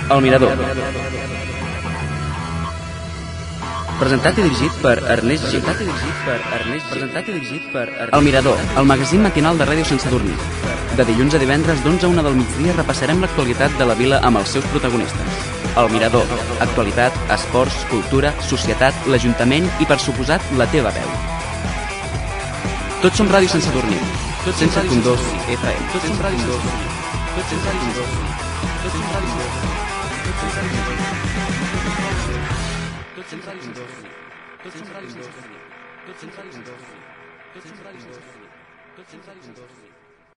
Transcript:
El Mirador. Presentat i dirigit per Ernest G. Presentat i dirigit per El Mirador, el magazín matinal de ràdio sense dormir. De dilluns a divendres d'11 a 1 del migdia repassarem l'actualitat de la vila amb els seus protagonistes. El Mirador, actualitat, esports, cultura, societat, l'Ajuntament i, per suposat, la teva veu. Tots som ràdio sense dormir. 107.2 FM. Tots som ràdio sense dormir. 107.2. Tots som ràdio sense dormir. Tots som ràdio sense dormir. Tots som ràdio sense dormir. Tots som ràdio sense dormir. Tots som ràdio sense dormir. Tots som ràdio sense dormir.